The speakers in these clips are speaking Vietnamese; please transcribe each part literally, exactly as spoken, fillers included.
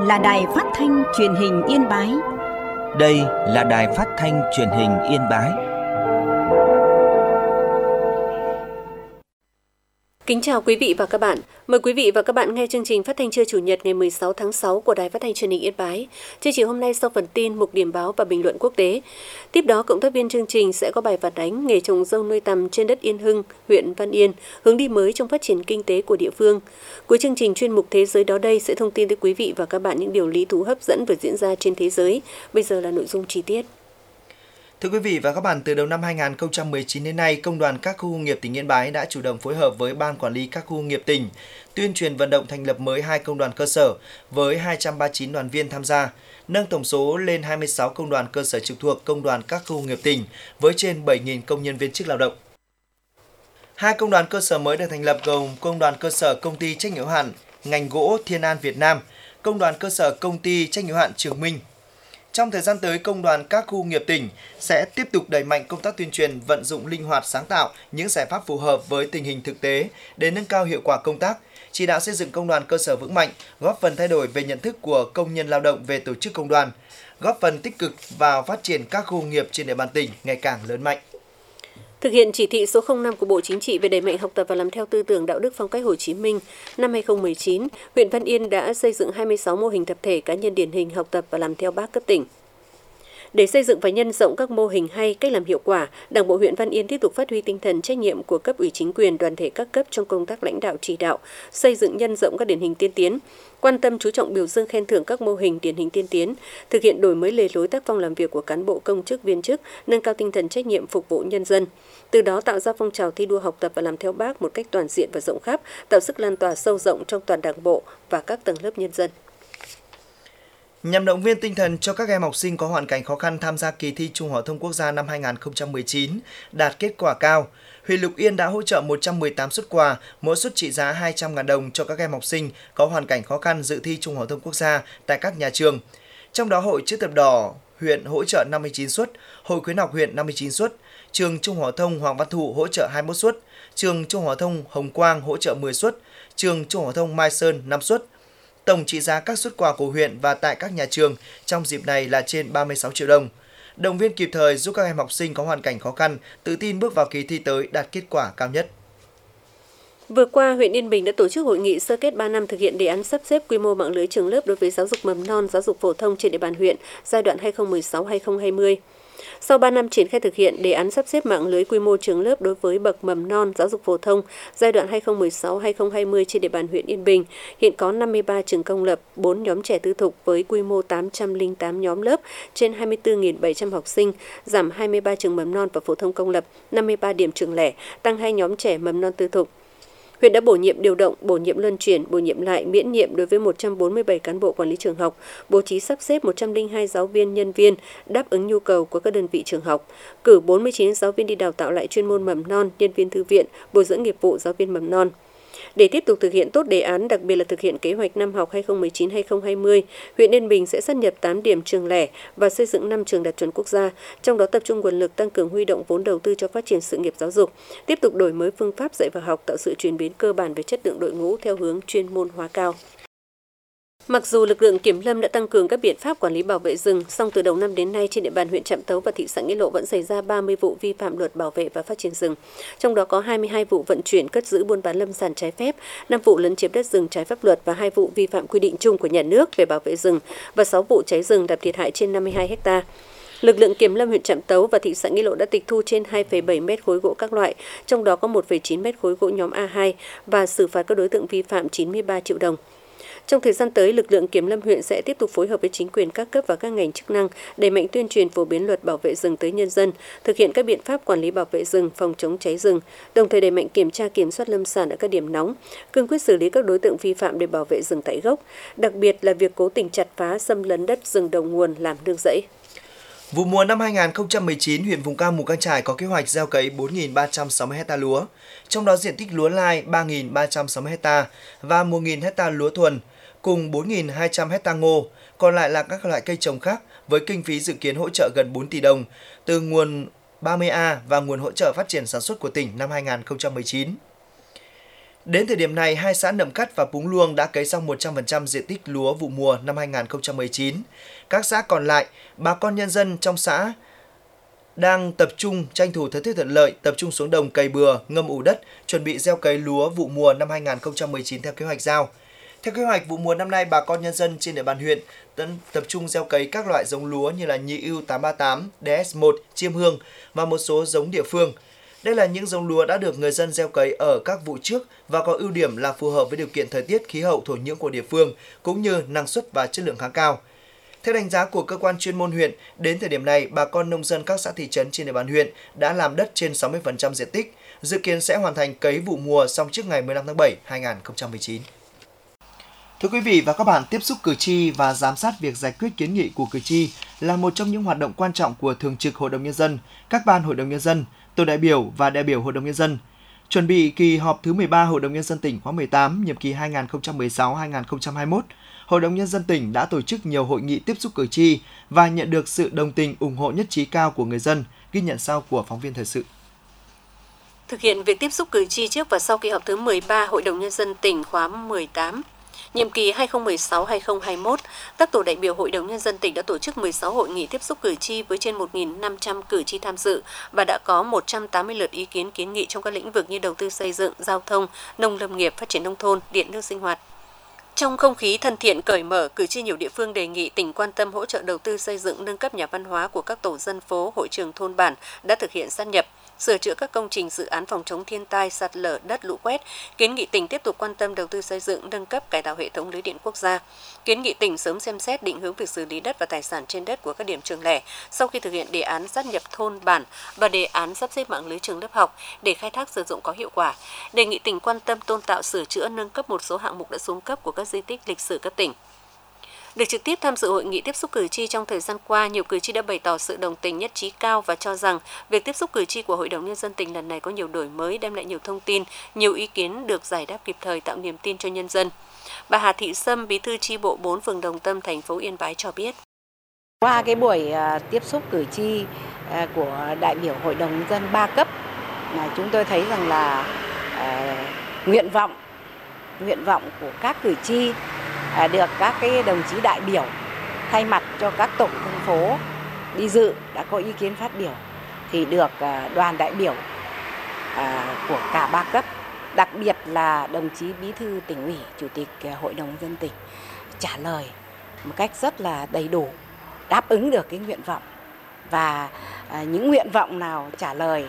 là Đài Phát thanh Truyền hình Yên Bái. Đây là Đài Phát thanh Truyền hình Yên Bái. Kính chào quý vị và các bạn. Mời quý vị và các bạn nghe chương trình phát thanh trưa Chủ nhật ngày mười sáu tháng sáu của Đài Phát thanh Truyền hình Yên Bái. Chương trình hôm nay sau phần tin, mục điểm báo và bình luận quốc tế. Tiếp đó, cộng tác viên chương trình sẽ có bài phản ánh nghề trồng dâu nuôi tằm trên đất Yên Hưng, huyện Văn Yên, hướng đi mới trong phát triển kinh tế của địa phương. Cuối chương trình chuyên mục Thế giới đó đây sẽ thông tin tới quý vị và các bạn những điều lý thú hấp dẫn vừa diễn ra trên thế giới. Bây giờ là nội dung chi tiết. Thưa quý vị và các bạn, từ đầu năm hai nghìn không trăm mười chín đến nay, Công đoàn các khu công nghiệp tỉnh Yên Bái đã chủ động phối hợp với Ban Quản lý các khu công nghiệp tỉnh, tuyên truyền vận động thành lập mới hai công đoàn cơ sở với hai trăm ba mươi chín đoàn viên tham gia, nâng tổng số lên hai mươi sáu công đoàn cơ sở trực thuộc Công đoàn các khu công nghiệp tỉnh với trên bảy nghìn công nhân viên chức lao động. Hai công đoàn cơ sở mới được thành lập gồm Công đoàn cơ sở Công ty trách nhiệm hữu hạn ngành gỗ Thiên An Việt Nam, Công đoàn cơ sở Công ty trách nhiệm hữu hạn Trường Minh. Trong thời gian tới, Công đoàn các khu công nghiệp tỉnh sẽ tiếp tục đẩy mạnh công tác tuyên truyền, vận dụng linh hoạt sáng tạo những giải pháp phù hợp với tình hình thực tế để nâng cao hiệu quả công tác, chỉ đạo xây dựng công đoàn cơ sở vững mạnh, góp phần thay đổi về nhận thức của công nhân lao động về tổ chức công đoàn, góp phần tích cực vào phát triển các khu công nghiệp trên địa bàn tỉnh ngày càng lớn mạnh. Thực hiện chỉ thị số không năm của Bộ Chính trị về đẩy mạnh học tập và làm theo tư tưởng đạo đức phong cách Hồ Chí Minh, năm hai nghìn không trăm mười chín, huyện Văn Yên đã xây dựng hai mươi sáu mô hình tập thể cá nhân điển hình học tập và làm theo Bác cấp tỉnh. Để xây dựng và nhân rộng các mô hình hay, cách làm hiệu quả, Đảng bộ huyện Văn Yên tiếp tục phát huy tinh thần trách nhiệm của cấp ủy chính quyền, đoàn thể các cấp trong công tác lãnh đạo chỉ đạo, xây dựng nhân rộng các điển hình tiên tiến, quan tâm chú trọng biểu dương khen thưởng các mô hình điển hình tiên tiến, thực hiện đổi mới lề lối tác phong làm việc của cán bộ công chức viên chức, nâng cao tinh thần trách nhiệm phục vụ nhân dân. Từ đó tạo ra phong trào thi đua học tập và làm theo Bác một cách toàn diện và rộng khắp, tạo sức lan tỏa sâu rộng trong toàn Đảng bộ và các tầng lớp nhân dân. Nhằm động viên tinh thần cho các em học sinh có hoàn cảnh khó khăn tham gia kỳ thi Trung học phổ thông quốc gia năm hai nghìn không trăm mười chín đạt kết quả cao, huyện Lục Yên đã hỗ trợ một trăm mười tám suất quà, mỗi suất trị giá hai trăm nghìn đồng cho các em học sinh có hoàn cảnh khó khăn dự thi Trung học phổ thông quốc gia tại các nhà trường. Trong đó, Hội Chữ thập đỏ huyện hỗ trợ năm mươi chín suất, Hội khuyến học huyện năm mươi chín suất, trường Trung học phổ thông Hoàng Văn Thụ hỗ trợ hai mươi mốt suất, trường Trung học phổ thông Hồng Quang hỗ trợ mười suất, trường Trung học phổ thông Mai Sơn năm suất. Tổng trị giá các suất quà của huyện và tại các nhà trường trong dịp này là trên ba mươi sáu triệu đồng. Động viên kịp thời giúp các em học sinh có hoàn cảnh khó khăn tự tin bước vào kỳ thi tới đạt kết quả cao nhất. Vừa qua, huyện Yên Bình đã tổ chức hội nghị sơ kết ba năm thực hiện đề án sắp xếp quy mô mạng lưới trường lớp đối với giáo dục mầm non, giáo dục phổ thông trên địa bàn huyện giai đoạn hai nghìn không trăm mười sáu đến hai nghìn không trăm hai mươi. Sau ba năm triển khai thực hiện đề án sắp xếp mạng lưới quy mô trường lớp đối với bậc mầm non, giáo dục phổ thông giai đoạn hai nghìn không trăm mười sáu đến hai nghìn không trăm hai mươi trên địa bàn huyện Yên Bình, hiện có năm mươi ba trường công lập, bốn nhóm trẻ tư thục với quy mô tám trăm lẻ tám nhóm lớp trên hai mươi tư nghìn bảy trăm học sinh, giảm hai mươi ba trường mầm non và phổ thông công lập, năm mươi ba điểm trường lẻ, tăng hai nhóm trẻ mầm non tư thục. Huyện đã bổ nhiệm điều động, bổ nhiệm luân chuyển, bổ nhiệm lại, miễn nhiệm đối với một trăm bốn mươi bảy cán bộ quản lý trường học, bố trí sắp xếp một trăm lẻ hai giáo viên, nhân viên đáp ứng nhu cầu của các đơn vị trường học, cử bốn mươi chín giáo viên đi đào tạo lại chuyên môn mầm non, nhân viên thư viện, bồi dưỡng nghiệp vụ giáo viên mầm non. Để tiếp tục thực hiện tốt đề án, đặc biệt là thực hiện kế hoạch năm học hai nghìn không trăm mười chín đến hai nghìn không trăm hai mươi, huyện Yên Bình sẽ sát nhập tám điểm trường lẻ và xây dựng năm trường đạt chuẩn quốc gia, trong đó tập trung nguồn lực tăng cường huy động vốn đầu tư cho phát triển sự nghiệp giáo dục, tiếp tục đổi mới phương pháp dạy và học, tạo sự chuyển biến cơ bản về chất lượng đội ngũ theo hướng chuyên môn hóa cao. Mặc dù lực lượng kiểm lâm đã tăng cường các biện pháp quản lý bảo vệ rừng, song từ đầu năm đến nay trên địa bàn huyện Trạm Tấu và thị xã Nghĩa Lộ vẫn xảy ra ba mươi vụ vi phạm luật bảo vệ và phát triển rừng. Trong đó có hai mươi hai vụ vận chuyển, cất giữ, buôn bán lâm sản trái phép, năm vụ lấn chiếm đất rừng trái pháp luật và hai vụ vi phạm quy định chung của nhà nước về bảo vệ rừng và sáu vụ cháy rừng làm thiệt hại trên năm mươi hai héc ta. Lực lượng kiểm lâm huyện Trạm Tấu và thị xã Nghĩa Lộ đã tịch thu trên hai phẩy bảy mét khối gỗ các loại, trong đó có một phẩy chín mét khối gỗ nhóm A hai và xử phạt các đối tượng vi phạm chín mươi ba triệu đồng. Trong thời gian tới, lực lượng kiểm lâm huyện sẽ tiếp tục phối hợp với chính quyền các cấp và các ngành chức năng đẩy mạnh tuyên truyền phổ biến luật bảo vệ rừng tới nhân dân, thực hiện các biện pháp quản lý bảo vệ rừng, phòng chống cháy rừng, đồng thời đẩy mạnh kiểm tra kiểm soát lâm sản ở các điểm nóng, cương quyết xử lý các đối tượng vi phạm để bảo vệ rừng tại gốc, đặc biệt là việc cố tình chặt phá, xâm lấn đất rừng đầu nguồn làm nương rẫy. Vụ mùa năm hai nghìn không trăm mười chín, huyện vùng cao Mù Cang Chải có kế hoạch gieo cấy bốn nghìn ba trăm sáu mươi héc ta lúa, trong đó diện tích lúa lai ba nghìn ba trăm sáu mươi héc ta và một nghìn héc ta lúa thuần, cùng bốn nghìn hai trăm héc ta ngô, còn lại là các loại cây trồng khác với kinh phí dự kiến hỗ trợ gần bốn tỷ đồng từ nguồn ba mươi A và nguồn hỗ trợ phát triển sản xuất của tỉnh năm hai nghìn không trăm mười chín. Đến thời điểm này, hai xã Nậm Cắt và Púng Luông đã cấy xong một trăm phần trăm diện tích lúa vụ mùa năm hai nghìn không trăm mười chín. Các xã còn lại, bà con nhân dân trong xã đang tập trung tranh thủ thời tiết thuận lợi, tập trung xuống đồng cày bừa, ngâm ủ đất, chuẩn bị gieo cấy lúa vụ mùa năm hai nghìn không trăm mười chín theo kế hoạch giao. Theo kế hoạch vụ mùa năm nay, bà con nhân dân trên địa bàn huyện tập trung gieo cấy các loại giống lúa như là Nhị ưu tám ba tám, D S một, Chiêm Hương và một số giống địa phương. Đây là những giống lúa đã được người dân gieo cấy ở các vụ trước và có ưu điểm là phù hợp với điều kiện thời tiết, khí hậu, thổ nhưỡng của địa phương cũng như năng suất và chất lượng khá cao. Theo đánh giá của cơ quan chuyên môn huyện, đến thời điểm này, bà con nông dân các xã thị trấn trên địa bàn huyện đã làm đất trên sáu mươi phần trăm diện tích, dự kiến sẽ hoàn thành cấy vụ mùa xong trước ngày mười lăm tháng bảy năm hai nghìn không trăm mười chín. Thưa quý vị và các bạn, tiếp xúc cử tri và giám sát việc giải quyết kiến nghị của cử tri là một trong những hoạt động quan trọng của Thường trực Hội đồng Nhân dân, các ban Hội đồng Nhân dân, tổ đại biểu và đại biểu Hội đồng Nhân dân. Chuẩn bị kỳ họp thứ mười ba Hội đồng Nhân dân tỉnh khóa mười tám, nhiệm kỳ hai nghìn không trăm mười sáu đến hai nghìn không trăm hai mươi mốt, Hội đồng Nhân dân tỉnh đã tổ chức nhiều hội nghị tiếp xúc cử tri và nhận được sự đồng tình ủng hộ nhất trí cao của người dân, ghi nhận sau của phóng viên thời sự. Thực hiện việc tiếp xúc cử tri trước và sau kỳ họp thứ mười ba Hội đồng Nhân dân tỉnh khóa mười tám, nhiệm kỳ hai nghìn không trăm mười sáu đến hai nghìn không trăm hai mươi mốt, các tổ đại biểu Hội đồng Nhân dân tỉnh đã tổ chức mười sáu hội nghị tiếp xúc cử tri với trên một nghìn năm trăm cử tri tham dự và đã có một trăm tám mươi lượt ý kiến kiến nghị trong các lĩnh vực như đầu tư xây dựng, giao thông, nông lâm nghiệp, phát triển nông thôn, điện nước sinh hoạt. Trong không khí thân thiện cởi mở, cử tri nhiều địa phương đề nghị tỉnh quan tâm hỗ trợ đầu tư xây dựng, nâng cấp nhà văn hóa của các tổ dân phố, hội trường thôn bản đã thực hiện sát nhập, sửa chữa các công trình dự án phòng chống thiên tai, sạt lở đất, lũ quét, kiến nghị tỉnh tiếp tục quan tâm đầu tư xây dựng, nâng cấp cải tạo hệ thống lưới điện quốc gia, kiến nghị tỉnh sớm xem xét định hướng việc xử lý đất và tài sản trên đất của các điểm trường lẻ sau khi thực hiện đề án sát nhập thôn bản và đề án sắp xếp mạng lưới trường lớp học để khai thác sử dụng có hiệu quả, đề nghị tỉnh quan tâm tôn tạo, sửa chữa, nâng cấp một số hạng mục đã xuống cấp của các di tích lịch sử cấp tỉnh. Được trực tiếp tham dự hội nghị tiếp xúc cử tri trong thời gian qua, nhiều cử tri đã bày tỏ sự đồng tình nhất trí cao và cho rằng việc tiếp xúc cử tri của Hội đồng Nhân dân tỉnh lần này có nhiều đổi mới, đem lại nhiều thông tin, nhiều ý kiến được giải đáp kịp thời, tạo niềm tin cho nhân dân. Bà Hà Thị Sâm, bí thư chi bộ bốn phường Đồng Tâm, thành phố Yên Bái cho biết. Qua cái buổi tiếp xúc cử tri của đại biểu Hội đồng Nhân dân ba cấp, chúng tôi thấy rằng là uh, nguyện vọng, nguyện vọng của các cử tri được các cái đồng chí đại biểu thay mặt cho các tổ dân phố đi dự đã có ý kiến phát biểu thì được đoàn đại biểu của cả ba cấp, đặc biệt là đồng chí bí thư tỉnh ủy, chủ tịch Hội đồng Nhân dân tỉnh trả lời một cách rất là đầy đủ, đáp ứng được cái nguyện vọng, và những nguyện vọng nào trả lời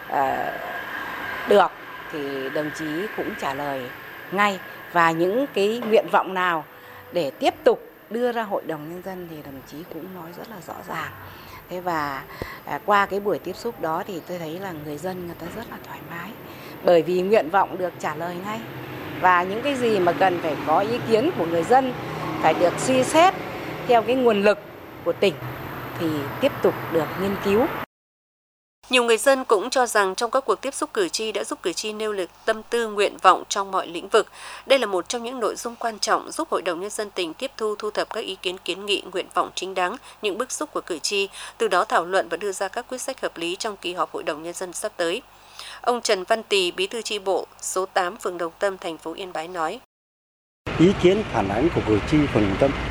được thì đồng chí cũng trả lời ngay, và những cái nguyện vọng nào để tiếp tục đưa ra Hội đồng Nhân dân thì đồng chí cũng nói rất là rõ ràng. Thế và à, qua cái buổi tiếp xúc đó thì tôi thấy là người dân người ta rất là thoải mái, bởi vì nguyện vọng được trả lời ngay, và những cái gì mà cần phải có ý kiến của người dân phải được suy xét theo cái nguồn lực của tỉnh thì tiếp tục được nghiên cứu. Nhiều người dân cũng cho rằng trong các cuộc tiếp xúc cử tri đã giúp cử tri nêu lực tâm tư, nguyện vọng trong mọi lĩnh vực. Đây là một trong những nội dung quan trọng giúp Hội đồng Nhân dân tỉnh tiếp thu, thu thập các ý kiến kiến nghị, nguyện vọng chính đáng, những bức xúc của cử tri, từ đó thảo luận và đưa ra các quyết sách hợp lý trong kỳ họp Hội đồng Nhân dân sắp tới. Ông Trần Văn Tì, bí thư chi bộ số tám phường Đồng Tâm, thành phố Yên Bái nói. Ý kiến phản ánh của cử tri phường Đồng Tâm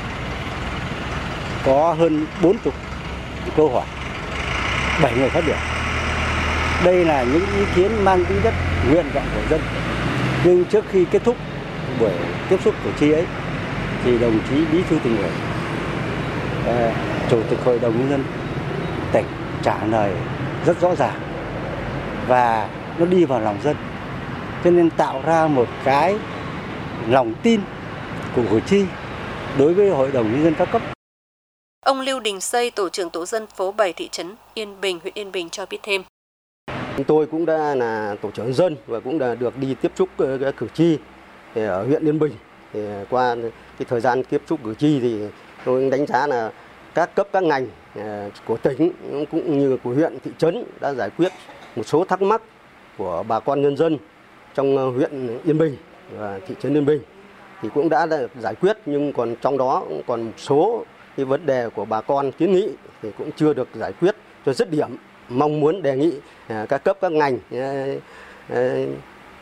có hơn bốn mươi câu hỏi, bảy người phát biểu. Đây là những ý kiến mang tính chất nguyện vọng của dân. Nhưng trước khi kết thúc buổi tiếp xúc cử tri ấy thì đồng chí bí thư tỉnh ủy, uh, chủ tịch Hội đồng Nhân dân tỉnh trả lời rất rõ ràng và nó đi vào lòng dân, cho nên tạo ra một cái lòng tin của cử tri đối với Hội đồng Nhân dân các cấp. Ông Lưu Đình Xây, tổ trưởng tổ dân phố bảy thị trấn Yên Bình, huyện Yên Bình cho biết thêm. Tôi cũng đã là tổ trưởng dân và cũng đã được đi tiếp xúc cử tri ở huyện Yên Bình. Thì qua cái thời gian tiếp xúc cử tri thì tôi đánh giá là các cấp các ngành của tỉnh cũng như của huyện, thị trấn đã giải quyết một số thắc mắc của bà con nhân dân trong huyện Yên Bình và thị trấn Yên Bình thì cũng đã giải quyết, nhưng còn trong đó cũng còn một số cái vấn đề của bà con kiến nghị thì cũng chưa được giải quyết cho dứt điểm. Mong muốn đề nghị các cấp các ngành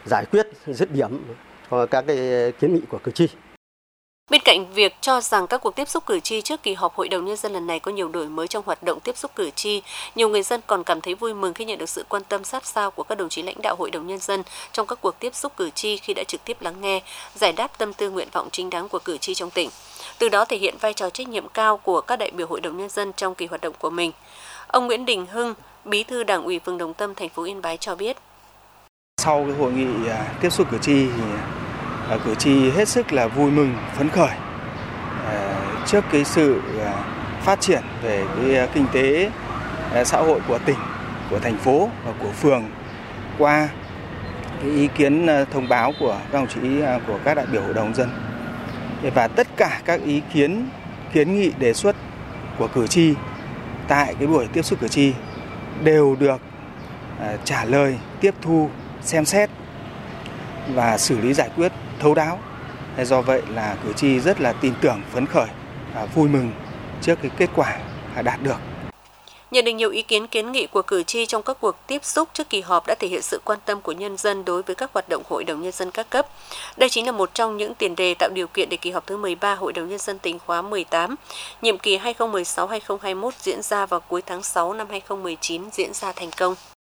giải quyết dứt điểm cho các cái kiến nghị của cử tri. Bên cạnh việc cho rằng các cuộc tiếp xúc cử tri trước kỳ họp Hội đồng Nhân dân lần này có nhiều đổi mới trong hoạt động tiếp xúc cử tri, nhiều người dân còn cảm thấy vui mừng khi nhận được sự quan tâm sát sao của các đồng chí lãnh đạo Hội đồng Nhân dân trong các cuộc tiếp xúc cử tri khi đã trực tiếp lắng nghe, giải đáp tâm tư nguyện vọng chính đáng của cử tri trong tỉnh. Từ đó thể hiện vai trò trách nhiệm cao của các đại biểu Hội đồng Nhân dân trong kỳ hoạt động của mình. Ông Nguyễn Đình Hưng, Bí thư Đảng ủy phường Đồng Tâm, thành phố Yên Bái cho biết. Sau cái hội nghị tiếp xúc cử tri thì cử tri hết sức là vui mừng, phấn khởi trước cái sự phát triển về cái kinh tế xã hội của tỉnh, của thành phố và của phường qua cái ý kiến thông báo của các đồng chí của các đại biểu Hội đồng Nhân dân. Và tất cả các ý kiến, kiến nghị đề xuất của cử tri tại cái buổi tiếp xúc cử tri đều được trả lời, tiếp thu, xem xét và xử lý giải quyết thấu đáo. Do vậy là cử tri rất là tin tưởng, phấn khởi và vui mừng trước cái kết quả đạt được. Nhận được nhiều ý kiến kiến nghị của cử tri trong các cuộc tiếp xúc trước kỳ họp đã thể hiện sự quan tâm của nhân dân đối với các hoạt động Hội đồng Nhân dân các cấp. Đây chính là một trong những tiền đề tạo điều kiện để kỳ họp thứ mười ba Hội đồng Nhân dân tỉnh khóa mười tám, nhiệm kỳ hai nghìn không trăm mười sáu đến hai nghìn không trăm hai mươi mốt diễn ra vào cuối tháng sáu năm hai nghìn không trăm mười chín diễn ra thành công.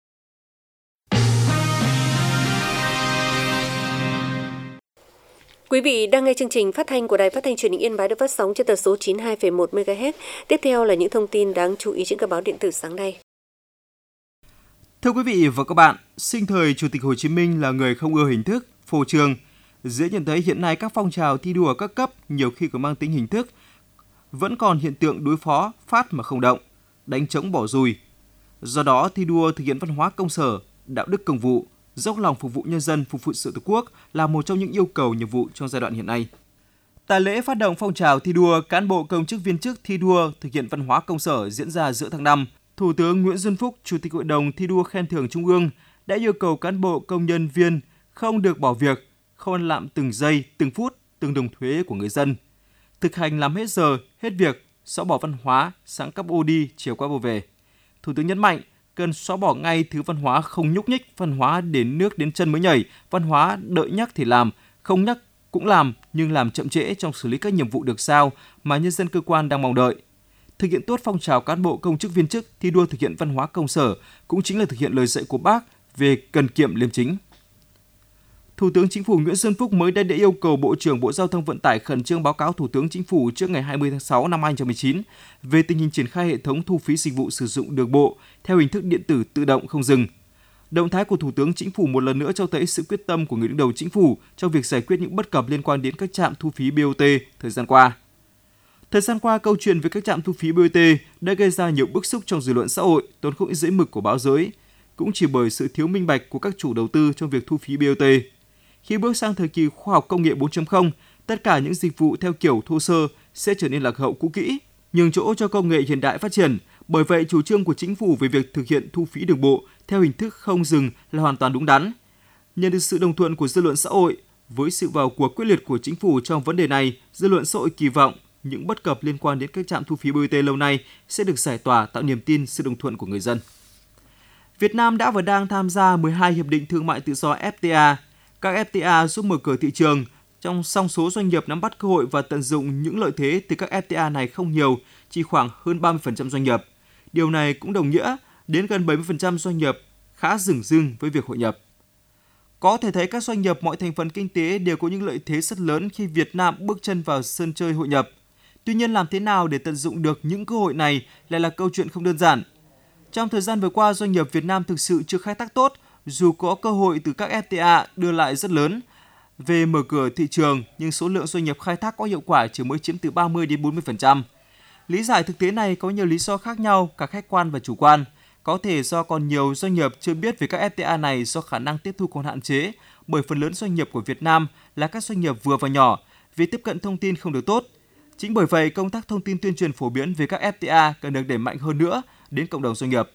Quý vị đang nghe chương trình phát thanh của Đài Phát thanh Truyền hình Yên Bái được phát sóng trên tần số chín mươi hai phẩy một mê ga héc. Tiếp theo là những thông tin đáng chú ý trên các báo điện tử sáng nay. Thưa quý vị và các bạn, sinh thời Chủ tịch Hồ Chí Minh là người không ưa hình thức, phô trương. Dễ nhận thấy hiện nay các phong trào thi đua các cấp nhiều khi còn mang tính hình thức, vẫn còn hiện tượng đối phó, phát mà không động, đánh trống bỏ dùi. Do đó, thi đua thực hiện văn hóa công sở, đạo đức công vụ, dốc lòng phục vụ nhân dân, phục vụ sự Tổ quốc là một trong những yêu cầu nhiệm vụ trong giai đoạn hiện nay. Tại lễ phát động phong trào thi đua cán bộ công chức viên chức thi đua thực hiện văn hóa công sở diễn ra giữa tháng năm, Thủ tướng Nguyễn Xuân Phúc, Chủ tịch Hội đồng thi đua khen thưởng Trung ương đã yêu cầu cán bộ công nhân viên không được bỏ việc, không ăn lạm từng giây, từng phút, từng đồng thuế của người dân. Thực hành làm hết giờ, hết việc, xóa bỏ văn hóa sáng cắp ô đi, chiều qua vô về. Thủ tướng nhấn mạnh cần xóa bỏ ngay thứ văn hóa không nhúc nhích, văn hóa đến nước đến chân mới nhảy, văn hóa đợi nhắc thì làm, không nhắc cũng làm nhưng làm chậm trễ trong xử lý các nhiệm vụ được giao mà nhân dân cơ quan đang mong đợi. Thực hiện tốt phong trào cán bộ công chức viên chức thi đua thực hiện văn hóa công sở cũng chính là thực hiện lời dạy của Bác về cần kiệm liêm chính. Thủ tướng Chính phủ Nguyễn Xuân Phúc mới đây đã yêu cầu Bộ trưởng Bộ Giao thông Vận tải khẩn trương báo cáo Thủ tướng Chính phủ trước ngày hai mươi tháng sáu năm hai nghìn không trăm mười chín về tình hình triển khai hệ thống thu phí dịch vụ sử dụng đường bộ theo hình thức điện tử tự động không dừng. Động thái của Thủ tướng Chính phủ một lần nữa cho thấy sự quyết tâm của người đứng đầu Chính phủ trong việc giải quyết những bất cập liên quan đến các trạm thu phí bê o tê thời gian qua. Thời gian qua, câu chuyện về các trạm thu phí bê o tê đã gây ra nhiều bức xúc trong dư luận xã hội, tốn không ít dễ mực của báo giới, cũng chỉ bởi sự thiếu minh bạch của các chủ đầu tư trong việc thu phí bê o tê. Khi bước sang thời kỳ khoa học công nghệ bốn chấm không, tất cả những dịch vụ theo kiểu thô sơ sẽ trở nên lạc hậu cũ kỹ, nhường chỗ cho công nghệ hiện đại phát triển. Bởi vậy, chủ trương của Chính phủ về việc thực hiện thu phí đường bộ theo hình thức không dừng là hoàn toàn đúng đắn. Nhận được sự đồng thuận của dư luận xã hội, với sự vào cuộc quyết liệt của Chính phủ trong vấn đề này, dư luận xã hội kỳ vọng những bất cập liên quan đến các trạm thu phí bê o tê lâu nay sẽ được giải tỏa, tạo niềm tin, sự đồng thuận của người dân. Việt Nam đã và đang tham gia mười hai hiệp định thương mại tự do ép tê a. Các ép tê a giúp mở cửa thị trường, trong song số doanh nghiệp nắm bắt cơ hội và tận dụng những lợi thế từ các ép tê a này không nhiều, chỉ khoảng hơn ba mươi phần trăm doanh nghiệp. Điều này cũng đồng nghĩa đến gần bảy mươi phần trăm doanh nghiệp khá dửng dưng với việc hội nhập. Có thể thấy các doanh nghiệp mọi thành phần kinh tế đều có những lợi thế rất lớn khi Việt Nam bước chân vào sân chơi hội nhập. Tuy nhiên, làm thế nào để tận dụng được những cơ hội này lại là câu chuyện không đơn giản. Trong thời gian vừa qua, doanh nghiệp Việt Nam thực sự chưa khai thác tốt, dù có cơ hội từ các ép tê a đưa lại rất lớn về mở cửa thị trường, nhưng số lượng doanh nghiệp khai thác có hiệu quả chỉ mới chiếm từ ba mươi đến bốn mươi phần trăm. Lý giải thực tế này có nhiều lý do khác nhau, cả khách quan và chủ quan. Có thể do còn nhiều doanh nghiệp chưa biết về các ép tê a này do khả năng tiếp thu còn hạn chế, bởi phần lớn doanh nghiệp của Việt Nam là các doanh nghiệp vừa và nhỏ, vì tiếp cận thông tin không được tốt. Chính bởi vậy, công tác thông tin tuyên truyền phổ biến về các ép tê a cần được đẩy mạnh hơn nữa đến cộng đồng doanh nghiệp.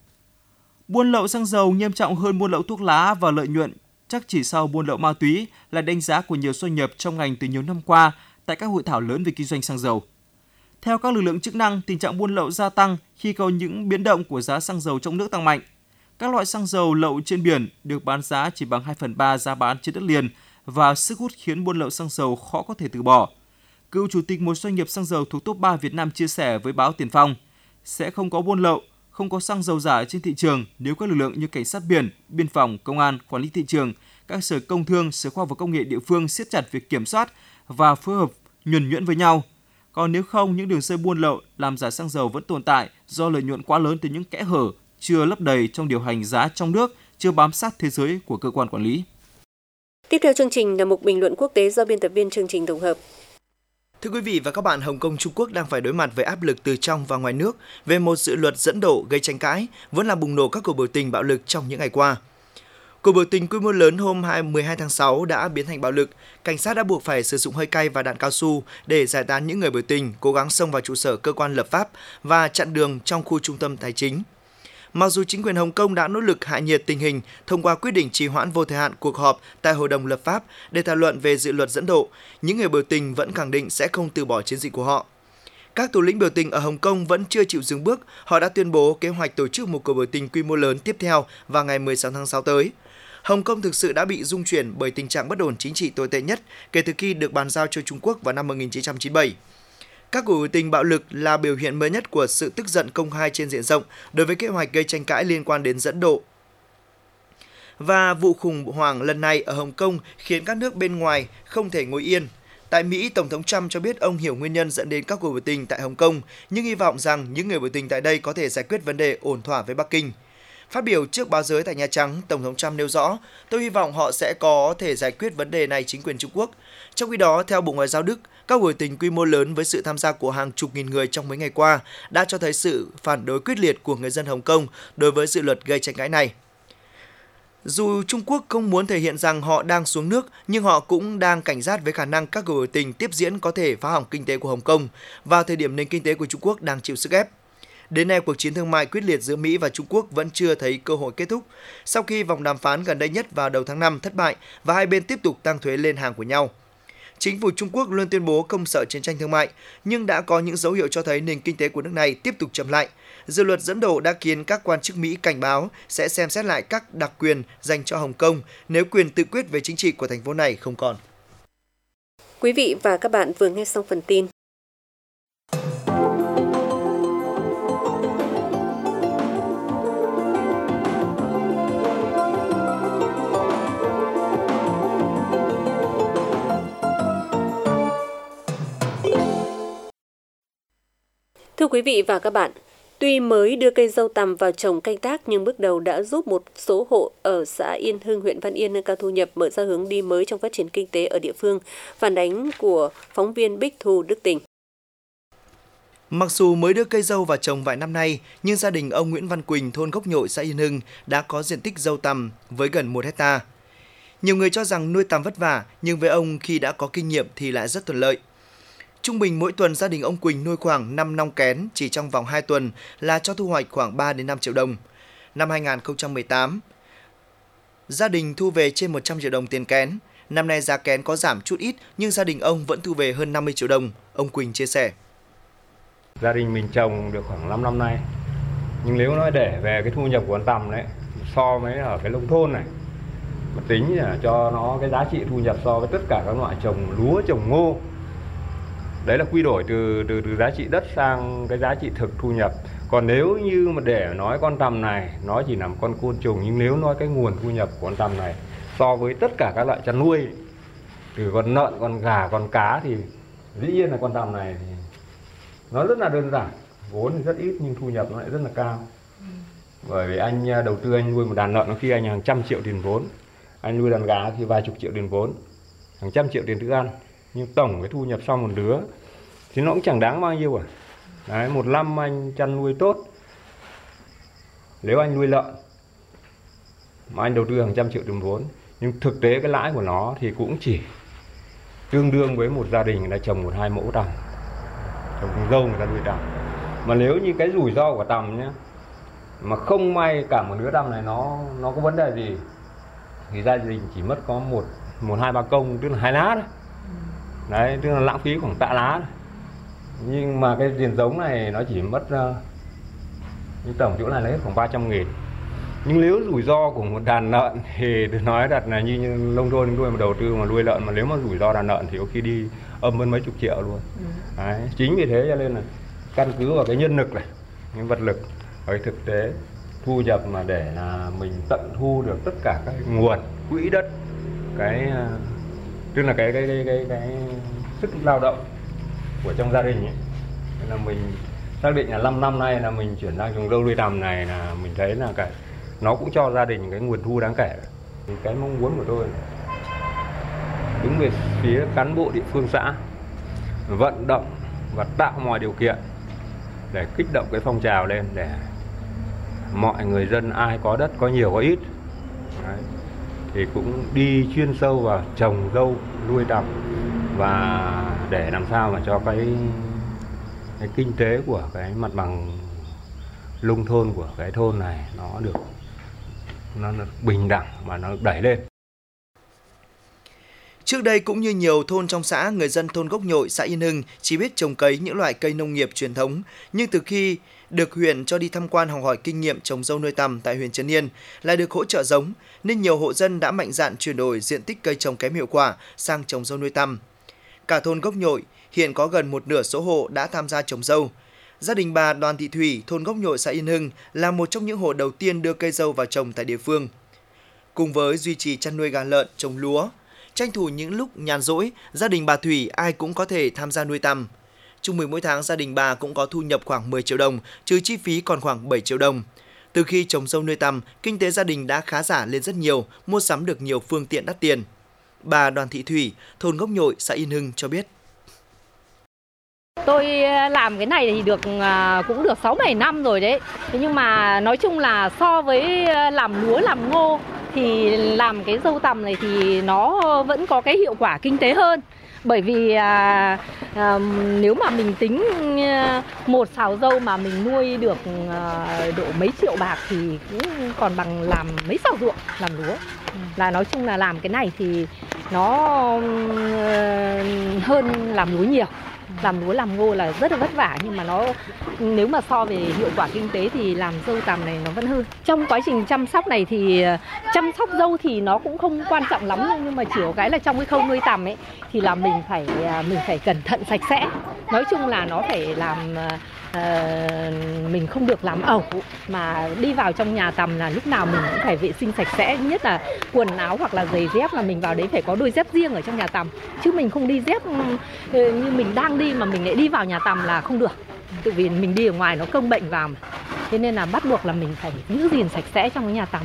Buôn lậu xăng dầu nghiêm trọng hơn buôn lậu thuốc lá và lợi nhuận chắc chỉ sau buôn lậu ma túy là đánh giá của nhiều doanh nghiệp trong ngành từ nhiều năm qua tại các hội thảo lớn về kinh doanh xăng dầu. Theo các lực lượng chức năng, tình trạng buôn lậu gia tăng khi có những biến động của giá xăng dầu trong nước tăng mạnh. Các loại xăng dầu lậu trên biển được bán giá chỉ bằng hai phần ba giá bán trên đất liền và sức hút khiến buôn lậu xăng dầu khó có thể từ bỏ. Cựu chủ tịch một doanh nghiệp xăng dầu thuộc top ba Việt Nam chia sẻ với báo Tiền Phong, sẽ không có buôn lậu, không có xăng dầu giả trên thị trường nếu các lực lượng như cảnh sát biển, biên phòng, công an, quản lý thị trường, các sở công thương, sở khoa học và công nghệ địa phương siết chặt việc kiểm soát và phối hợp nhuần nhuyễn với nhau. Còn nếu không, những đường dây buôn lậu làm giả xăng dầu vẫn tồn tại do lợi nhuận quá lớn từ những kẽ hở chưa lấp đầy trong điều hành giá trong nước, chưa bám sát thế giới của cơ quan quản lý. Tiếp theo chương trình là mục bình luận quốc tế do biên tập viên chương trình tổng hợp. Thưa quý vị và các bạn, Hồng Kông, Trung Quốc đang phải đối mặt với áp lực từ trong và ngoài nước về một dự luật dẫn độ gây tranh cãi, vẫn làm bùng nổ các cuộc biểu tình bạo lực trong những ngày qua. Cuộc biểu tình quy mô lớn hôm mười hai tháng sáu đã biến thành bạo lực. Cảnh sát đã buộc phải sử dụng hơi cay và đạn cao su để giải tán những người biểu tình, cố gắng xông vào trụ sở cơ quan lập pháp và chặn đường trong khu trung tâm tài chính. Mặc dù chính quyền Hồng Kông đã nỗ lực hạ nhiệt tình hình thông qua quyết định trì hoãn vô thời hạn cuộc họp tại Hội đồng lập pháp để thảo luận về dự luật dẫn độ, những người biểu tình vẫn khẳng định sẽ không từ bỏ chiến dịch của họ. Các thủ lĩnh biểu tình ở Hồng Kông vẫn chưa chịu dừng bước, họ đã tuyên bố kế hoạch tổ chức một cuộc biểu tình quy mô lớn tiếp theo vào ngày mười sáu tháng sáu tới. Hồng Kông thực sự đã bị rung chuyển bởi tình trạng bất ổn chính trị tồi tệ nhất kể từ khi được bàn giao cho Trung Quốc vào năm một nghìn chín trăm chín mươi bảy. Các cuộc biểu tình bạo lực là biểu hiện mới nhất của sự tức giận công khai trên diện rộng đối với kế hoạch gây tranh cãi liên quan đến dẫn độ. Và vụ khủng hoảng lần này ở Hồng Kông khiến các nước bên ngoài không thể ngồi yên. Tại Mỹ, Tổng thống Trump cho biết ông hiểu nguyên nhân dẫn đến các cuộc biểu tình tại Hồng Kông, nhưng hy vọng rằng những người biểu tình tại đây có thể giải quyết vấn đề ổn thỏa với Bắc Kinh. Phát biểu trước báo giới tại Nhà Trắng, Tổng thống Trump nêu rõ, tôi hy vọng họ sẽ có thể giải quyết vấn đề này chính quyền Trung Quốc. Trong khi đó, theo Bộ Ngoại giao Đức, các cuộc biểu tình quy mô lớn với sự tham gia của hàng chục nghìn người trong mấy ngày qua đã cho thấy sự phản đối quyết liệt của người dân Hồng Kông đối với dự luật gây tranh cãi này. Dù Trung Quốc không muốn thể hiện rằng họ đang xuống nước, nhưng họ cũng đang cảnh giác với khả năng các cuộc biểu tình tiếp diễn có thể phá hỏng kinh tế của Hồng Kông vào thời điểm nền kinh tế của Trung Quốc đang chịu sức ép. Đến nay, cuộc chiến thương mại quyết liệt giữa Mỹ và Trung Quốc vẫn chưa thấy cơ hội kết thúc, sau khi vòng đàm phán gần đây nhất vào đầu tháng năm thất bại và hai bên tiếp tục tăng thuế lên hàng của nhau. Chính phủ Trung Quốc luôn tuyên bố không sợ chiến tranh thương mại, nhưng đã có những dấu hiệu cho thấy nền kinh tế của nước này tiếp tục chậm lại. Dự luật dẫn độ đã khiến các quan chức Mỹ cảnh báo sẽ xem xét lại các đặc quyền dành cho Hồng Kông nếu quyền tự quyết về chính trị của thành phố này không còn. Quý vị và các bạn vừa nghe xong phần tin. Thưa quý vị và các bạn, tuy mới đưa cây dâu tằm vào trồng canh tác nhưng bước đầu đã giúp một số hộ ở xã Yên Hưng, huyện Văn Yên nâng cao thu nhập, mở ra hướng đi mới trong phát triển kinh tế ở địa phương. Phản ánh của phóng viên Bích Thu, Đức Tình. Mặc dù mới đưa cây dâu vào trồng vài năm nay, nhưng gia đình ông Nguyễn Văn Quỳnh, thôn Gốc Nhội, xã Yên Hưng đã có diện tích dâu tằm với gần một hecta. Nhiều người cho rằng nuôi tằm vất vả, nhưng với ông khi đã có kinh nghiệm thì lại rất thuận lợi. Trung bình mỗi tuần gia đình ông Quỳnh nuôi khoảng năm nong kén, chỉ trong vòng hai tuần là cho thu hoạch khoảng ba đến năm triệu đồng. Năm hai nghìn không trăm mười tám, gia đình thu về trên một trăm triệu đồng tiền kén. Năm nay giá kén có giảm chút ít nhưng gia đình ông vẫn thu về hơn năm mươi triệu đồng. Ông Quỳnh chia sẻ. Gia đình mình trồng được khoảng năm năm nay. Nhưng nếu nói để về cái thu nhập của con tằm đấy, so với ở cái nông thôn này, mà tính là cho nó cái giá trị thu nhập so với tất cả các loại trồng lúa, trồng ngô. Đấy là quy đổi từ, từ từ giá trị đất sang cái giá trị thực thu nhập. Còn nếu như mà để nói con tằm này nó chỉ là một con côn trùng, nhưng nếu nói cái nguồn thu nhập của con tằm này so với tất cả các loại chăn nuôi, từ con lợn, con gà, con cá thì dĩ nhiên là con tằm này thì nó rất là đơn giản, vốn thì rất ít nhưng thu nhập nó lại rất là cao. Bởi vì anh đầu tư anh nuôi một đàn lợn có khi anh hàng trăm triệu tiền vốn, anh nuôi đàn gà thì vài chục triệu tiền vốn, hàng trăm triệu tiền thức ăn. Nhưng tổng cái thu nhập sau một đứa thì nó cũng chẳng đáng bao nhiêu à. Đấy, một năm anh chăn nuôi tốt, nếu anh nuôi lợn mà anh đầu tư hàng trăm triệu tiền vốn, nhưng thực tế cái lãi của nó thì cũng chỉ tương đương với một gia đình người ta trồng một hai mẫu tằm, trồng dâu người ta nuôi tằm. Mà nếu như cái rủi ro của tằm nhá, mà không may cả một đứa tằm này nó nó có vấn đề gì thì gia đình chỉ mất có một một hai ba công, tức là hai lá đấy. Đấy, tức là lãng phí khoảng tạ lá này. Nhưng mà cái tiền giống này nó chỉ mất uh, tổng chỗ này lấy khoảng ba trăm nghìn. Nhưng nếu rủi ro của một đàn lợn thì tôi nói thật là như, như nông thôn nuôi mà đầu tư mà nuôi lợn mà nếu mà rủi ro đàn lợn thì có khi đi âm hơn mấy chục triệu luôn. Ừ. Đấy, chính vì thế cho nên là căn cứ vào cái nhân lực này, cái vật lực, cái thực tế thu nhập mà để là mình tận thu được tất cả các nguồn quỹ đất, cái tức là cái cái cái cái, cái sức lao động của trong gia đình ấy. Nên là mình xác định là năm năm nay là mình chuyển sang trồng dâu nuôi tầm này là mình thấy là cái nó cũng cho gia đình cái nguồn thu đáng kể. Thì cái mong muốn của tôi đứng về phía cán bộ địa phương xã vận động và tạo mọi điều kiện để kích động cái phong trào lên để mọi người dân ai có đất có nhiều có ít đấy, thì cũng đi chuyên sâu vào trồng dâu nuôi tầm và để làm sao mà cho cái cái kinh tế của cái mặt bằng nông thôn của cái thôn này nó được nó, nó bình đẳng và nó đẩy lên. Trước đây cũng như nhiều thôn trong xã, người dân thôn Gốc Nhội, xã Yên Hưng chỉ biết trồng cấy những loại cây nông nghiệp truyền thống, nhưng từ khi được huyện cho đi tham quan học hỏi kinh nghiệm trồng dâu nuôi tầm tại huyện Trấn Yên, lại được hỗ trợ giống, nên nhiều hộ dân đã mạnh dạn chuyển đổi diện tích cây trồng kém hiệu quả sang trồng dâu nuôi tầm. Cả thôn Gốc Nhội hiện có gần một nửa số hộ đã tham gia trồng dâu. Gia đình bà Đoàn Thị Thủy, thôn Gốc Nhội, xã Yên Hưng là một trong những hộ đầu tiên đưa cây dâu vào trồng tại địa phương. Cùng với duy trì chăn nuôi gà lợn, trồng lúa, tranh thủ những lúc nhàn rỗi, gia đình bà Thủy ai cũng có thể tham gia nuôi tầm. Trung bình mỗi tháng gia đình bà cũng có thu nhập khoảng mười triệu đồng, trừ chi phí còn khoảng bảy triệu đồng. Từ khi trồng dâu nuôi tầm, kinh tế gia đình đã khá giả lên rất nhiều, mua sắm được nhiều phương tiện đắt tiền. Bà Đoàn Thị Thủy, thôn Gốc Nhội, xã Yên Hưng cho biết. Tôi làm cái này thì được cũng được sáu bảy năm rồi đấy. Thế nhưng mà nói chung là so với làm lúa, làm ngô thì làm cái dâu tằm này thì nó vẫn có cái hiệu quả kinh tế hơn. Bởi vì à, à, nếu mà mình tính một sào dâu mà mình nuôi được à, độ mấy triệu bạc thì cũng còn bằng làm mấy sào ruộng làm lúa. Là nói chung là làm cái này thì nó à, hơn làm lúa nhiều. Làm lúa làm ngô là rất là vất vả, nhưng mà nó nếu mà so về hiệu quả kinh tế thì làm dâu tằm này nó vẫn hơn. Trong quá trình chăm sóc này thì chăm sóc dâu thì nó cũng không quan trọng lắm, nhưng mà chỉ có cái là trong cái khâu nuôi tằm ấy thì là mình phải mình phải cẩn thận sạch sẽ. Nói chung là nó phải làm uh, mình không được làm ẩu, mà đi vào trong nhà tằm là lúc nào mình cũng phải vệ sinh sạch sẽ, nhất là quần áo hoặc là giày dép là mình vào đấy phải có đôi dép riêng ở trong nhà tằm, chứ mình không đi dép như mình đang đi mà mình lại đi vào nhà tằm là không được. Tự vì mình đi ở ngoài nó công bệnh vào mà. Thế nên là bắt buộc là mình phải giữ gìn sạch sẽ trong cái nhà tằm.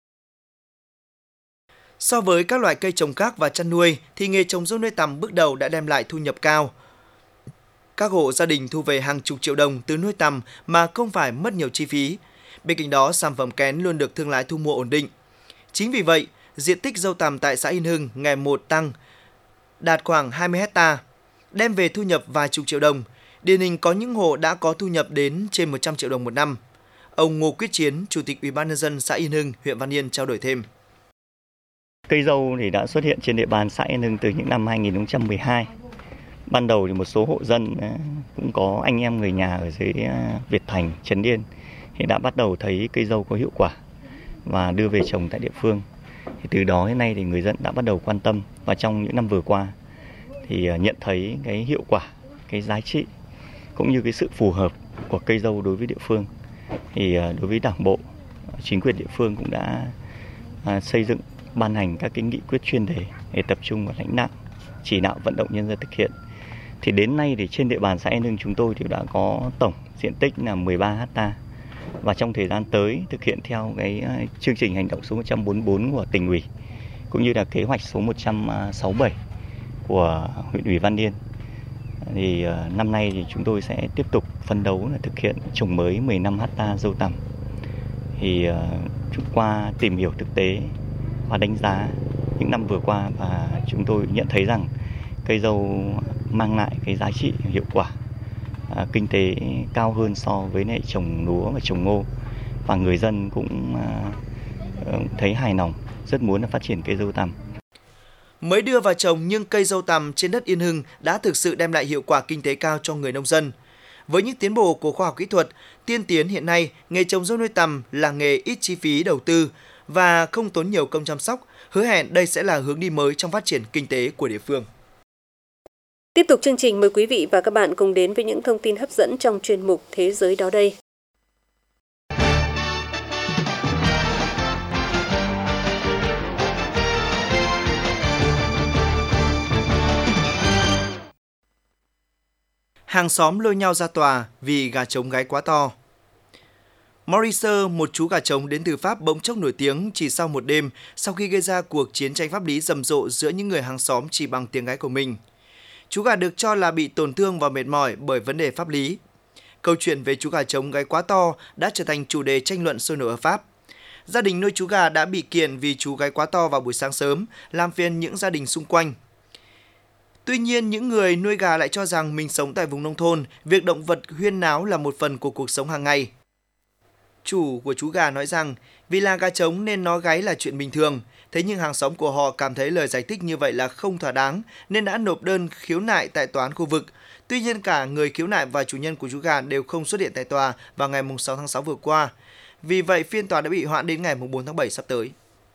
So với các loại cây trồng khác và chăn nuôi thì nghề trồng dâu nuôi tằm bước đầu đã đem lại thu nhập cao. Các hộ gia đình thu về hàng chục triệu đồng từ nuôi tằm mà không phải mất nhiều chi phí. Bên cạnh đó, sản phẩm kén luôn được thương lái thu mua ổn định. Chính vì vậy, diện tích dâu tằm tại xã Yên Hưng ngày một tăng, đạt khoảng hai mươi héc ta, đem về thu nhập vài chục triệu đồng. Điển hình có những hộ đã có thu nhập đến trên một trăm triệu đồng một năm. Ông Ngô Quyết Chiến, Chủ tịch Ủy ban nhân dân xã Yên Hưng, huyện Văn Yên trao đổi thêm. Cây dâu thì đã xuất hiện trên địa bàn xã Yên Hưng từ những năm hai nghìn không trăm mười hai. Ban đầu thì một số hộ dân cũng có anh em người nhà ở dưới Việt Thành, Trấn Yên thì đã bắt đầu thấy cây dâu có hiệu quả và đưa về trồng tại địa phương. Thì từ đó đến nay thì người dân đã bắt đầu quan tâm, và trong những năm vừa qua thì nhận thấy cái hiệu quả, cái giá trị cũng như cái sự phù hợp của cây dâu đối với địa phương. Thì đối với Đảng bộ, chính quyền địa phương cũng đã xây dựng, ban hành các cái nghị quyết chuyên đề để tập trung vào lãnh đạo, chỉ đạo vận động nhân dân thực hiện. Thì đến nay thì trên địa bàn xã Yên Hưng chúng tôi thì đã có tổng diện tích là mười ba héc ta. Và trong thời gian tới thực hiện theo cái chương trình hành động số một trăm bốn mươi tư của tỉnh ủy cũng như là kế hoạch số một trăm sáu mươi bảy của huyện ủy Văn Yên, thì năm nay thì chúng tôi sẽ tiếp tục phấn đấu là thực hiện trồng mới mười lăm héc ta dâu tằm. Thì qua tìm hiểu thực tế và đánh giá những năm vừa qua, và chúng tôi nhận thấy rằng cây dâu mang lại cái giá trị hiệu quả à, kinh tế cao hơn so với lại trồng lúa và trồng ngô, và người dân cũng à, thấy hài lòng, rất muốn là phát triển cây dâu tằm. Mới đưa vào trồng nhưng cây dâu tằm trên đất Yên Hưng đã thực sự đem lại hiệu quả kinh tế cao cho người nông dân. Với những tiến bộ của khoa học kỹ thuật tiên tiến hiện nay, nghề trồng dâu nuôi tằm là nghề ít chi phí đầu tư và không tốn nhiều công chăm sóc. Hứa hẹn đây sẽ là hướng đi mới trong phát triển kinh tế của địa phương. Tiếp tục chương trình, mời quý vị và các bạn cùng đến với những thông tin hấp dẫn trong chuyên mục Thế giới đó đây. Hàng xóm lôi nhau ra tòa vì gà trống gáy quá to. Maurice, một chú gà trống đến từ Pháp bỗng chốc nổi tiếng chỉ sau một đêm sau khi gây ra cuộc chiến tranh pháp lý rầm rộ giữa những người hàng xóm chỉ bằng tiếng gáy của mình. Chú gà được cho là bị tổn thương và mệt mỏi bởi vấn đề pháp lý. Câu chuyện về chú gà trống gáy quá to đã trở thành chủ đề tranh luận sôi nổi ở Pháp. Gia đình nuôi chú gà đã bị kiện vì chú gáy quá to vào buổi sáng sớm, làm phiền những gia đình xung quanh. Tuy nhiên, những người nuôi gà lại cho rằng mình sống tại vùng nông thôn, việc động vật huyên náo là một phần của cuộc sống hàng ngày. Chủ của chú gà nói rằng vì là gà trống nên nó gáy là chuyện bình thường, thế nhưng hàng xóm của họ cảm thấy lời giải thích như vậy là không thỏa đáng nên đã nộp đơn khiếu nại tại tòa án khu vực. Tuy nhiên, cả người khiếu nại và chủ nhân của chú gà đều không xuất hiện tại tòa vào ngày sáu tháng sáu vừa qua. Vì vậy, phiên tòa đã bị hoãn đến ngày bốn tháng bảy sắp tới.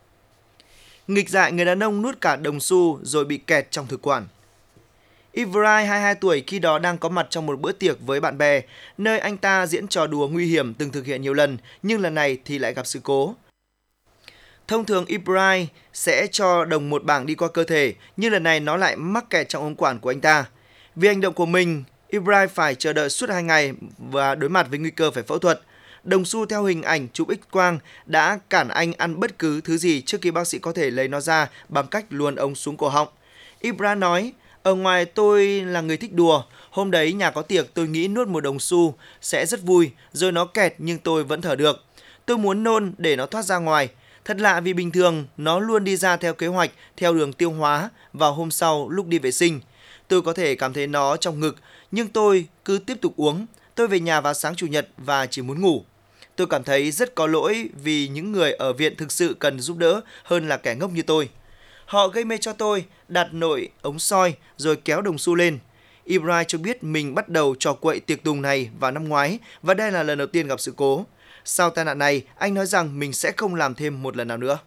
Nghịch dại, người đàn ông nuốt cả đồng xu rồi bị kẹt trong thực quản. Ibrahim, hai mươi hai tuổi, khi đó đang có mặt trong một bữa tiệc với bạn bè, nơi anh ta diễn trò đùa nguy hiểm từng thực hiện nhiều lần, nhưng lần này thì lại gặp sự cố. Thông thường Ibrahim sẽ cho đồng một bảng đi qua cơ thể, nhưng lần này nó lại mắc kẹt trong ống quản của anh ta. Vì hành động của mình, Ibrahim phải chờ đợi suốt hai ngày và đối mặt với nguy cơ phải phẫu thuật. Đồng xu theo hình ảnh chụp X-quang đã cản anh ăn bất cứ thứ gì trước khi bác sĩ có thể lấy nó ra bằng cách luồn ống xuống cổ họng. Ibrahim nói, ở ngoài tôi là người thích đùa, hôm đấy nhà có tiệc tôi nghĩ nuốt một đồng xu sẽ rất vui, rồi nó kẹt nhưng tôi vẫn thở được. Tôi muốn nôn để nó thoát ra ngoài. Thật lạ vì bình thường nó luôn đi ra theo kế hoạch, theo đường tiêu hóa vào hôm sau lúc đi vệ sinh. Tôi có thể cảm thấy nó trong ngực, nhưng tôi cứ tiếp tục uống. Tôi về nhà vào sáng Chủ nhật và chỉ muốn ngủ. Tôi cảm thấy rất có lỗi vì những người ở viện thực sự cần giúp đỡ hơn là kẻ ngốc như tôi. Họ gây mê cho tôi, đặt nội ống soi rồi kéo đồng xu lên. Ibrahim cho biết mình bắt đầu trò quậy tiệc tùng này vào năm ngoái và đây là lần đầu tiên gặp sự cố. Sau tai nạn này, anh nói rằng mình sẽ không làm thêm một lần nào nữa.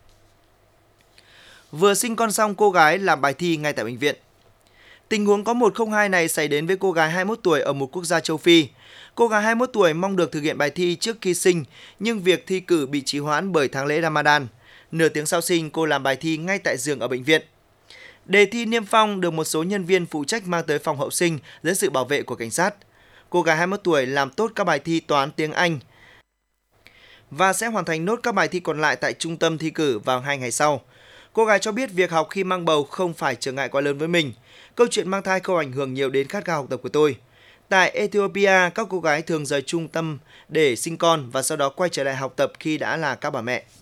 Vừa sinh con xong, cô gái làm bài thi ngay tại bệnh viện. Tình huống có một không hai này xảy đến với cô gái hai mươi mốt tuổi ở một quốc gia châu Phi. Cô gái hai mươi mốt tuổi mong được thực hiện bài thi trước khi sinh, nhưng việc thi cử bị trì hoãn bởi tháng lễ Ramadan. Nửa tiếng sau sinh, cô làm bài thi ngay tại giường ở bệnh viện. Đề thi niêm phong được một số nhân viên phụ trách mang tới phòng hậu sinh dưới sự bảo vệ của cảnh sát. Cô gái hai mươi mốt tuổi làm tốt các bài thi toán, tiếng Anh và sẽ hoàn thành nốt các bài thi còn lại tại trung tâm thi cử vào hai ngày sau. Cô gái cho biết việc học khi mang bầu không phải trở ngại quá lớn với mình. Câu chuyện mang thai không ảnh hưởng nhiều đến khát khao học tập của tôi. Tại Ethiopia, các cô gái thường rời trung tâm để sinh con và sau đó quay trở lại học tập khi đã là các bà mẹ.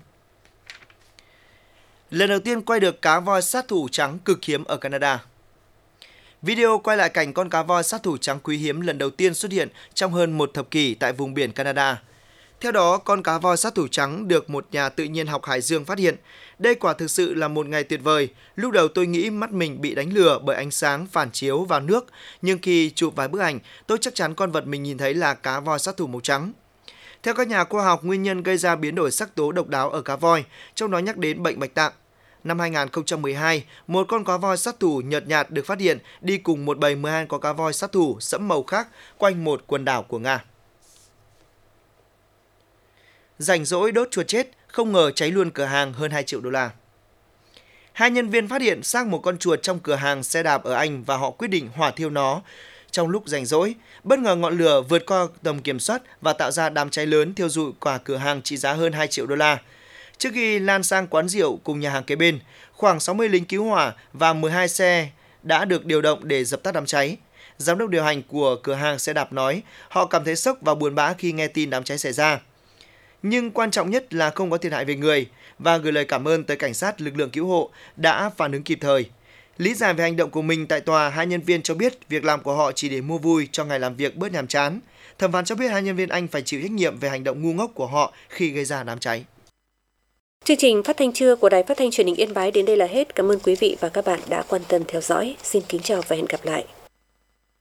Lần đầu tiên quay được cá voi sát thủ trắng cực hiếm ở Canada. Video quay lại cảnh con cá voi sát thủ trắng quý hiếm lần đầu tiên xuất hiện trong hơn một thập kỷ tại vùng biển Canada. Theo đó, con cá voi sát thủ trắng được một nhà tự nhiên học Hải Dương phát hiện. Đây quả thực sự là một ngày tuyệt vời. Lúc đầu tôi nghĩ mắt mình bị đánh lừa bởi ánh sáng phản chiếu vào nước, nhưng khi chụp vài bức ảnh, tôi chắc chắn con vật mình nhìn thấy là cá voi sát thủ màu trắng. Theo các nhà khoa học, nguyên nhân gây ra biến đổi sắc tố độc đáo ở cá voi, trong đó nhắc đến bệnh bạch tạng. Năm hai nghìn không trăm mười hai, một con cá voi sát thủ nhợt nhạt được phát hiện đi cùng một bầy mười hai con cá voi sát thủ sẫm màu khác quanh một quần đảo của Nga. Rảnh rỗi đốt chuột chết, không ngờ cháy luôn cửa hàng hơn hai triệu đô la. Hai nhân viên phát hiện xác một con chuột trong cửa hàng xe đạp ở Anh và họ quyết định hỏa thiêu nó. Trong lúc rảnh rỗi, bất ngờ ngọn lửa vượt qua tầm kiểm soát và tạo ra đám cháy lớn thiêu rụi cả cửa hàng trị giá hơn hai triệu đô la. Trước khi lan sang quán rượu cùng nhà hàng kế bên, khoảng sáu mươi lính cứu hỏa và mười hai xe đã được điều động để dập tắt đám cháy. Giám đốc điều hành của cửa hàng xe đạp nói họ cảm thấy sốc và buồn bã khi nghe tin đám cháy xảy ra. Nhưng quan trọng nhất là không có thiệt hại về người và gửi lời cảm ơn tới cảnh sát, lực lượng cứu hộ đã phản ứng kịp thời. Lý giải về hành động của mình tại tòa, hai nhân viên cho biết việc làm của họ chỉ để mua vui cho ngày làm việc bớt nhàm chán. Thẩm phán cho biết hai nhân viên Anh phải chịu trách nhiệm về hành động ngu ngốc của họ khi gây ra đám cháy. Chương trình Phát thanh trưa của Đài Phát thanh Truyền hình Yên Bái đến đây là hết. Cảm ơn quý vị và các bạn đã quan tâm theo dõi. Xin kính chào và hẹn gặp lại.